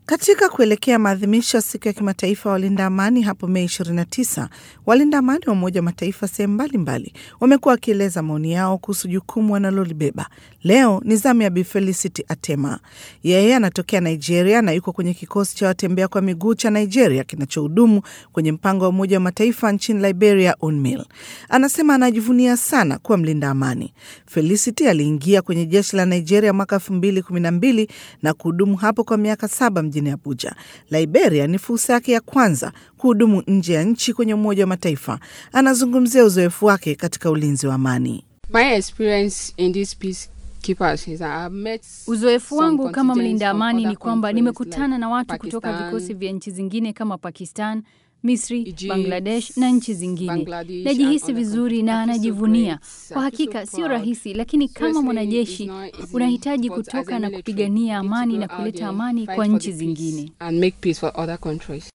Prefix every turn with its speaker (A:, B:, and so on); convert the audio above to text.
A: Katika kuelekea maadhimisho ya siku ya kimataifa walinda amani hapo Mei 29, walinda amani wa Umoja wa Mataifa sehemu mbalimbali wamekuwa wakieleza maoni yao kuhusu jukumu wanalolibeba. Leo ni zamu ya Bi Felicity Atema. Yeye anatokea Nigeria na yuko kwenye kikosi cha watembea kwa miguu cha Nigeria kinachohudumu kwenye mpango wa Umoja wa Mataifa nchini Liberia, UNMIL. Anasema anajivunia sana kuwa mlinda amani. Felicity aliingia kwenye jeshi la Nigeria mwaka 2012 na kuhudumu hapo kwa miaka 7 mjini Abuja. Liberia ni fursa yake ya kwanza kuhudumu nje ya nchi kwenye Umoja wa Mataifa. Anazungumzia uzoefu wake katika ulinzi wa amani.
B: My experience in this peace.
C: Uzoefu wangu kama mlinda amani ni kwamba nimekutana na watu kutoka vikosi vya nchi zingine kama Pakistan, Misri, Bangladesh na nchi zingine. Najihisi vizuri na najivunia. Kwa hakika sio rahisi, lakini kama mwanajeshi unahitaji kutoka na kupigania amani na kuleta amani kwa nchi zingine.